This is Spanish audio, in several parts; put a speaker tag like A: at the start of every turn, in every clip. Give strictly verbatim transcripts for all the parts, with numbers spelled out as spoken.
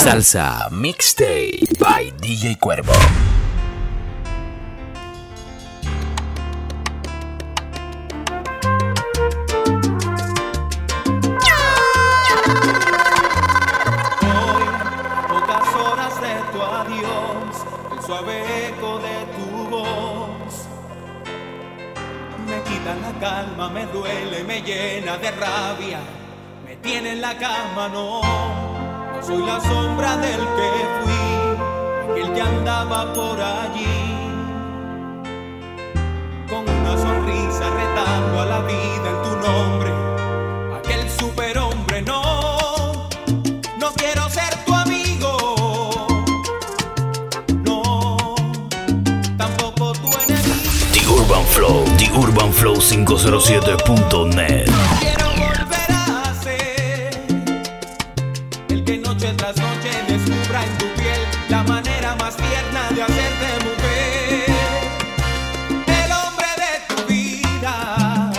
A: Salsa Mixtape by D J Cuervo.
B: Hoy, pocas horas de tu adiós, el suave eco de tu voz me quita la calma, me duele, me llena de rabia, me tiene en la cama, no. Soy la sombra del que fui, aquel que andaba por allí, con una sonrisa retando a la vida en tu nombre, aquel superhombre. No, no quiero ser tu amigo, no, tampoco tu enemigo.
A: The Urban Flow, The Urban Flow quinientos siete punto net.
B: Tras noche descubra en tu piel la manera más tierna de hacerte mujer, el hombre de tu vida,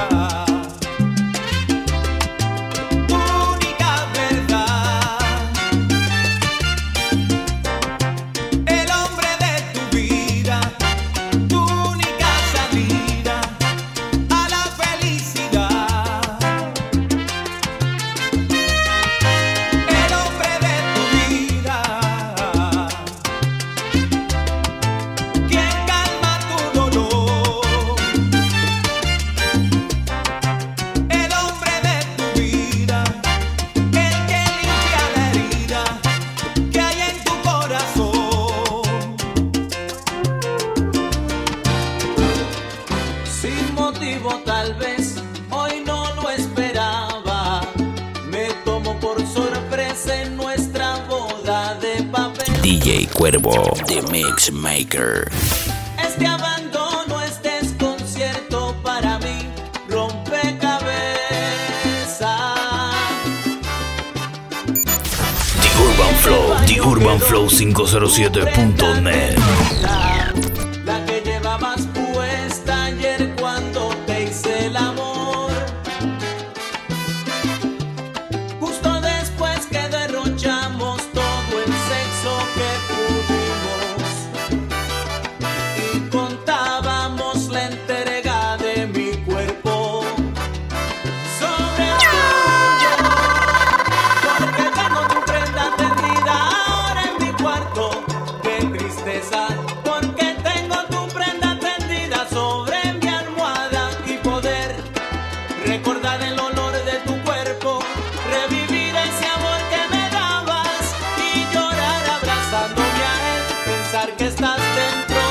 B: tu única verdad, el hombre de tu vida, tu única salida a la felicidad. Tal vez hoy no lo esperaba, me tomo por sorpresa en nuestra boda de papel.
A: D J Cuervo, The Mix Maker.
B: Este abandono, este desconcierto para mí, rompecabezas.
A: The Urban Flow, The Urban Flow quinientos siete punto net.
B: La que llevabas puesta ayer cuando te hice el amor, justo después que derrochamos todo el sexo que pudimos y contábamos la entrega de mi cuerpo sobre el tuyo, porque tengo tu prenda tendida ahora en mi cuarto. Qué tristeza, porque tengo tu prenda tendida sobre mi almohada y poder recordar el olor de tu cuerpo, revivir ese amor que me dabas y llorar abrazándome a él, pensar que estás dentro,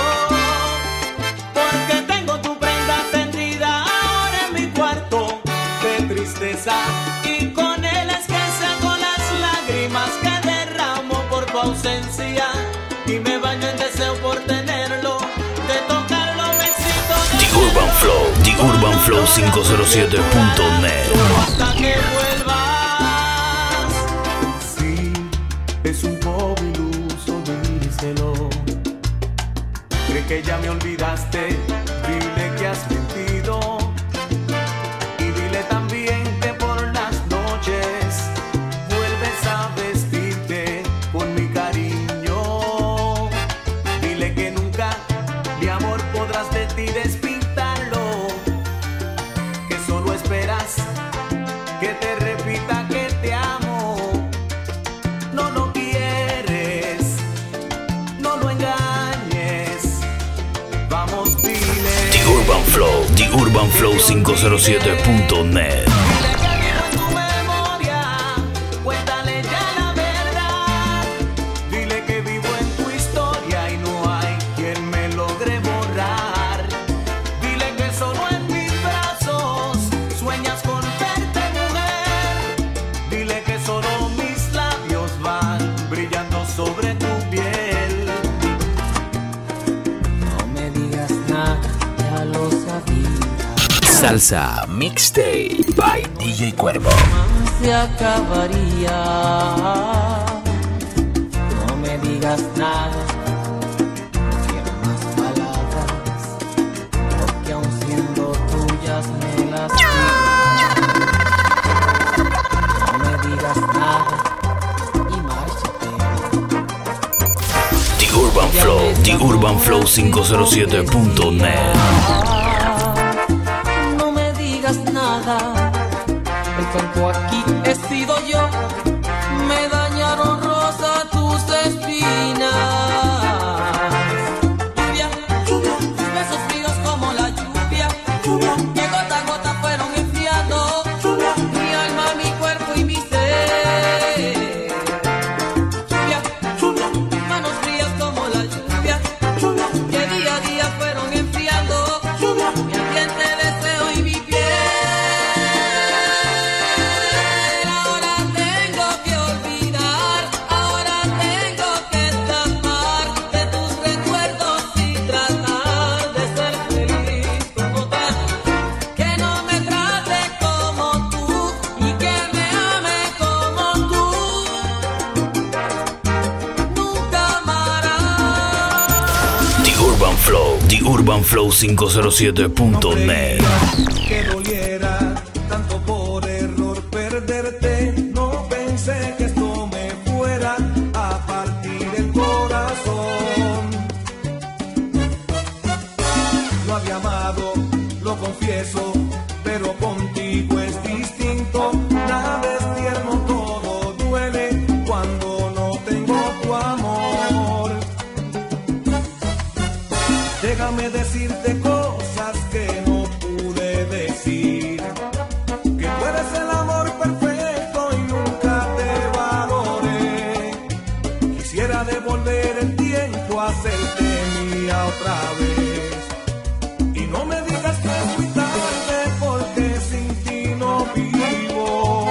B: porque tengo tu prenda tendida ahora en mi cuarto. Qué tristeza, y con él es que seco las lágrimas que derramo por tu ausencia y me baño en deseo por tenerlo, de tocarlo me excito de
A: The Urban Flow, The Urban Flow quinientos siete punto net.
B: hasta que vuelvas. Sí, es un poco iluso, díselo. Cree que ya me olvidaste, dile que has mentido y dile también que por las noches vuelves a vestirte con mi cariño. Dile que nunca mi amor podrás de ti despintarlo, que solo esperas que te repita que te amo. No lo quieres, no lo engañes, vamos, dile.
A: The Urban Flow, The Urban Flow quinientos siete punto net.
B: Dile que vivo en tu memoria, cuéntale ya la verdad. Dile que vivo en tu historia y no hay quien me logre borrar. Dile que solo en mis brazos sueñas con verte, mujer. Dile que solo mis labios van brillando sobre tu piel. No me digas nada, ya lo sabía.
A: Salsa Mixtape by D J Cuervo.
B: Se acabaría. No me digas nada, no quiero más palabras, porque aun siendo tuyas me las digas. No me digas nada y márchate.
A: Urban Flow, The Urban Flow quinientos siete punto net.
B: No me digas nada, el tonto aquí he sido yo. Me dañaron rosa tus espinas. Lluvia, lluvia, tus besos fríos como la lluvia, lluvia, que gota a gota fueron enfriando lluvia, mi alma, mi cuerpo y mi ser. Lluvia, lluvia, manos frías como la lluvia, lluvia, que día a día fueron enfriando lluvia, mi ardiente deseo y mi piel. Ahora tengo que olvidar, ahora tengo que escapar de tus recuerdos y tratar de ser feliz como tal. Que no me trate como tú y que me ame como tú. Nunca amarás.
A: The Urban Flow, The Urban Flow quinientos siete punto net.
C: Que doliera tanto por error perderte. No pensé que esto me fuera a partir el corazón. Lo había amado, lo confieso, pero contigo es distinto. Nada es tierno, todo duele cuando no tengo tu amor. Déjame decirte cosas que no pude decir. Que tú eres el amor perfecto y nunca te valoré. Quisiera devolver el tiempo, hacerte mía otra vez. Y no me digas que es muy tarde, porque sin ti no vivo.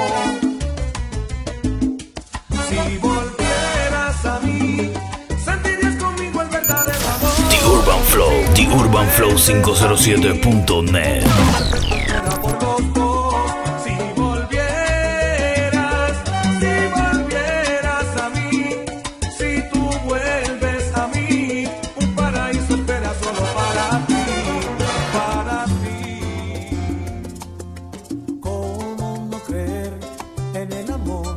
C: Si volvieras a mí, sentirías conmigo el verdadero amor.
A: The Urban Flow, The Urban Flow quinientos siete punto net.
C: Por los dos, si volvieras, si volvieras a mí, si tú vuelves a mí, un paraíso espera solo para ti, para ti. ¿Cómo no creer en el amor?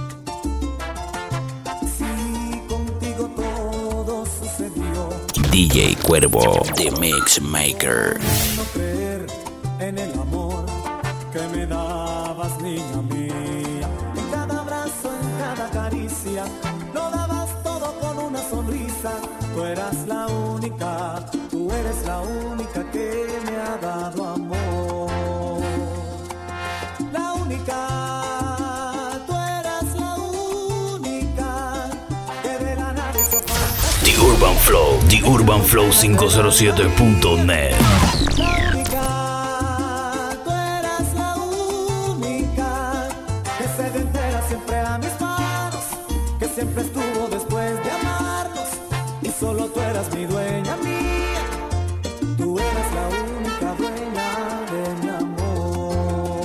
C: Si contigo todo sucedió.
A: D J Cuervo, The Mix Maker.
C: No creer en el amor que me dabas, niña mía. En cada abrazo, en cada caricia, lo dabas todo con una sonrisa. Tú eras la única, tú eres la única que me ha dado amor. La única, tú eras la única que de la nada hizo fantasía.
A: The Urban Flow, The Urban Flow quinientos siete punto net.
C: La única, tú eras la única que se dio entera siempre a mis manos, que siempre estuvo después de amarnos, y solo tú eras mi dueña mía. Tú eras la única dueña de mi amor.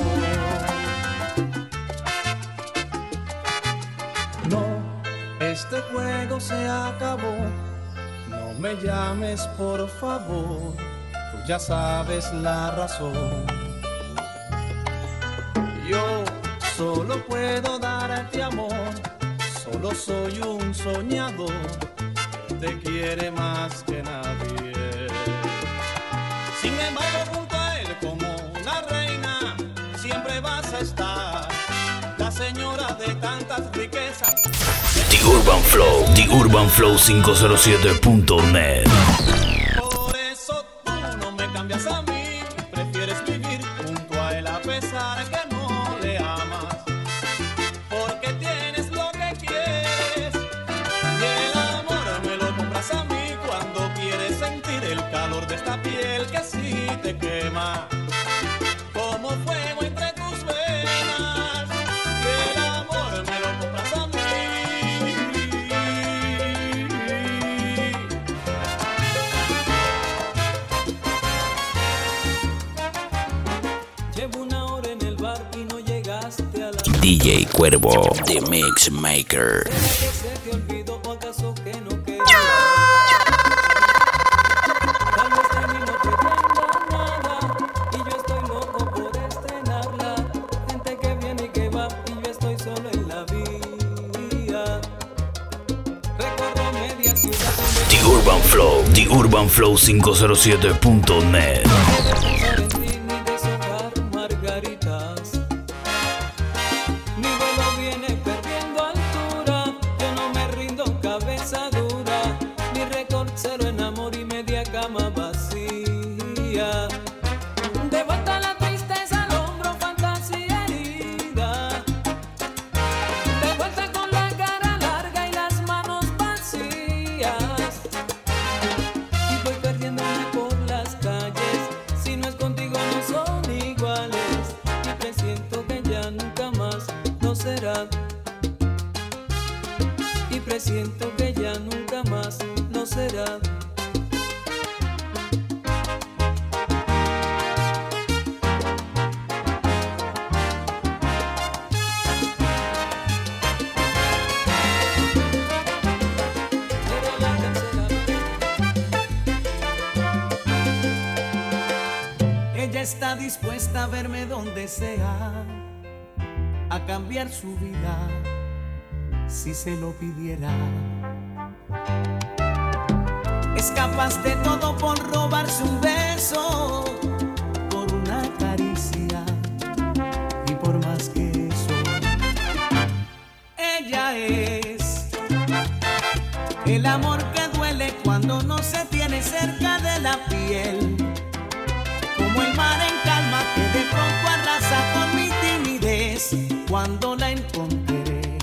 C: No, este juego se acabó. No me llames, por favor. Tú ya sabes la razón. Yo solo puedo darte amor. Solo soy un soñador. Te quiere más que nadie. Sin embargo, junto a él como una reina, siempre vas a estar. La señora de tantas riquezas.
A: The Urban Flow, The Urban Flow quinientos siete punto net.
C: Por eso tú no me cambias a mí, prefieres vivir junto a él a pesar que no le amas, porque tienes lo que quieres y el amor me lo compras a mí cuando quieres sentir el calor de esta piel que sí te quema como fuego entre tus venas, y el amor me lo compras a mí.
B: Llevo una hora en el bar y no llegaste a la.
A: D J Cuervo, The Mix Maker.
B: ¿Será que se te olvidó o acaso que no queda? Tal vez de mí no pretenda nada y yo estoy loco por estrenarla. Gente que viene y que va y yo estoy solo en la vía. Recorro media ciudad.
A: The Urban Flow, The Urban Flow quinientos siete punto net.
B: Y presiento que ya nunca más no será. Ella está dispuesta a verme donde sea, a cambiar su vida si se lo pidiera. Es capaz de todo por robarse un beso, por una caricia y por más que eso. Ella es el amor que duele cuando no se tiene cerca de la piel, como el mar en calma que de pronto arrasa con mi timidez. Cuando la encontré,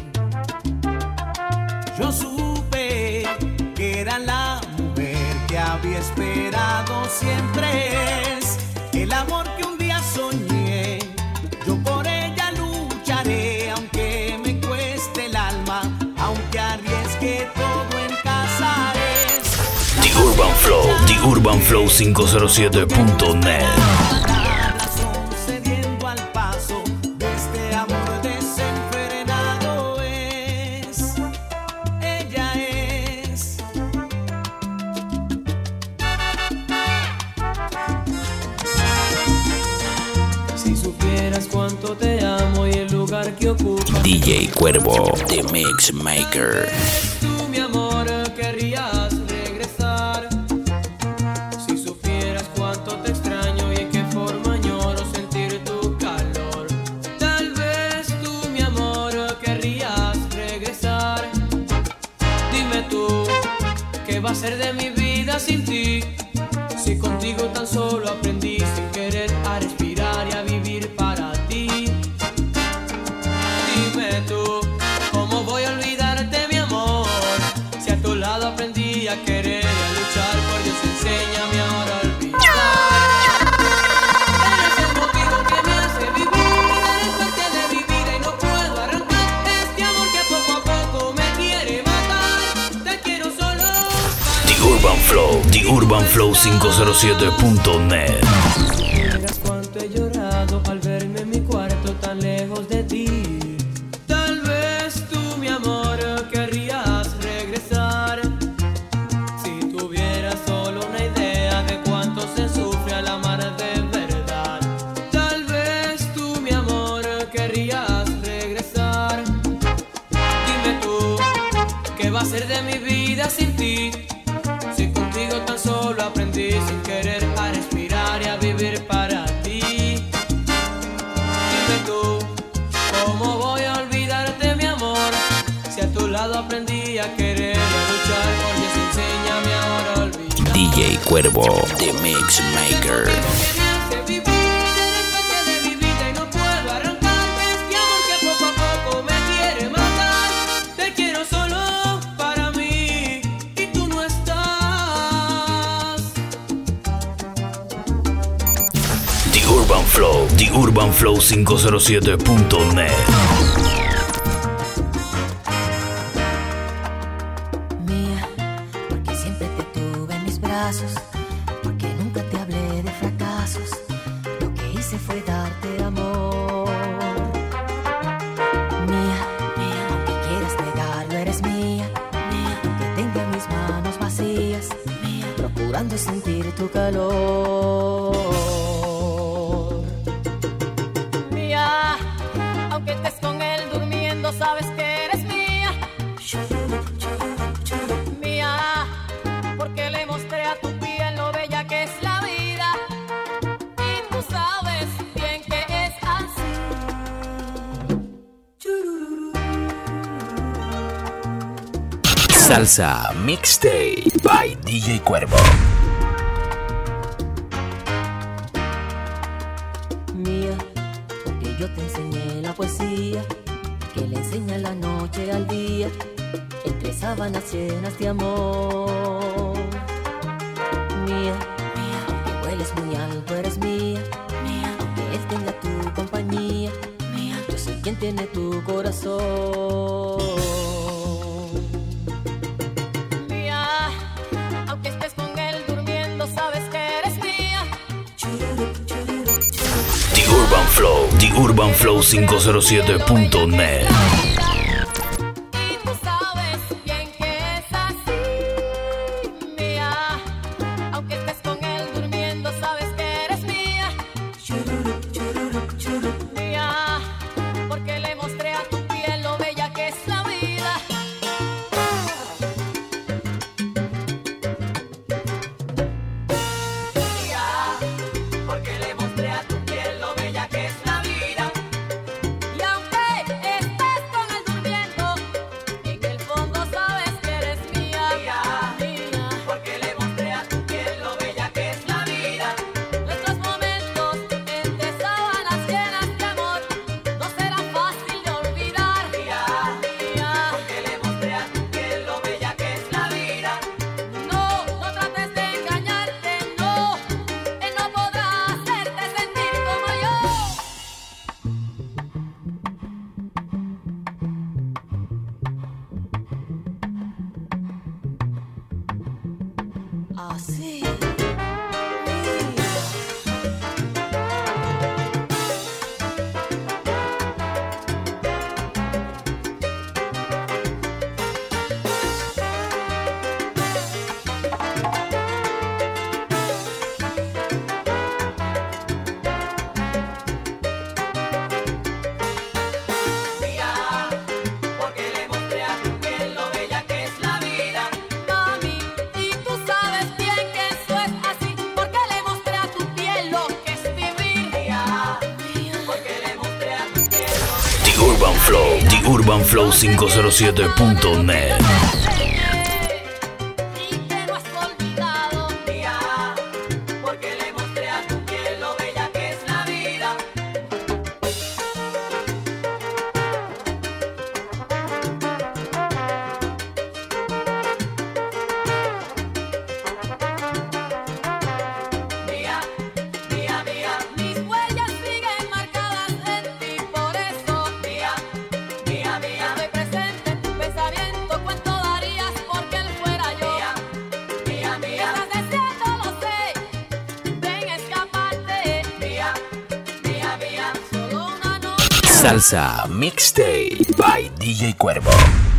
B: yo supe que era la mujer que había esperado siempre. Es el amor que un día soñé, yo por ella lucharé, aunque me cueste el alma, aunque arriesgue todo en casa. Es
A: The Urban Flow, The Urban Flow quinientos siete punto net.
B: Cuánto te amo y el lugar que ocupa.
A: D J Cuervo, The Mix Maker.
B: Tú, mi amor, querrías regresar. Si supieras cuánto te extraño y en qué forma añoro sentir tu calor. Tal vez tú, mi amor, querrías regresar. Dime tú, ¿qué va a ser de mi vida sin ti? Si contigo tan solo aprendí sin querer a respirar y a vivir para ti. Dime tú, ¿cómo voy a olvidarte, mi amor? Si a tu lado aprendí a querer y a luchar, por Dios enséñame ahora a olvidar. Eres el motivo que me hace vivir, eres parte de mi vida y no puedo arrancar este amor que poco a poco me quiere matar. Te quiero solo para
A: The Urban Flow, The Urban Flow quinientos siete punto net.
B: Miras cuánto he llorado al verme en mi cuarto tan lejos de ti. Tal vez tú, mi amor, querrías regresar. Si tuvieras solo una idea de cuánto se sufre al amar de verdad. Tal vez tú, mi amor, querrías regresar. Dime tú, ¿qué va a ser de mi vida sin ti? Si contigo tan solo aprendí sin querer a respirar y a vivir para ti. Dime tú, ¿cómo voy a olvidarte, mi amor? Si a tu lado aprendí a querer y a luchar, por Dios enséñame ahora a olvidar.
A: D J Cuervo, The Mix Maker.
B: Que me hace vivir, eres parte de mi vida y no puedo arrancar este amor que poco a poco me quiere matar. Te quiero solo para mí y tú no estás.
A: The Urban Flow, The Urban Flow quinientos siete punto net.
D: Mía, porque siempre te tuve en mis brazos, porque nunca te hablé de fracasos. Lo que hice fue darte amor. Mía, mía, aunque quieras negarlo, eres mía. Mía, aunque tenga mis manos vacías. Mía, procurando sentir tu calor. Mía, aunque estés con él durmiendo, sabes que eres mía. Mía,
A: Salsa Mixtape by D J Cuervo.
D: Mía, porque yo te enseñé la poesía que le enseña la noche al día, entre sábanas llenas de amor. Mía, mía, aunque hueles muy alto, eres mía. Mía, aunque él tenga tu compañía. Mía, yo soy quien tiene tu corazón. Mía, aunque estés con él durmiendo, sabes que eres mía.
A: The Urban Flow, The Urban Flow quinientos siete punto net.
D: Así.
A: Urban Flow, The Urban Flow quinientos siete punto net. Salsa Mixtape by D J Cuervo.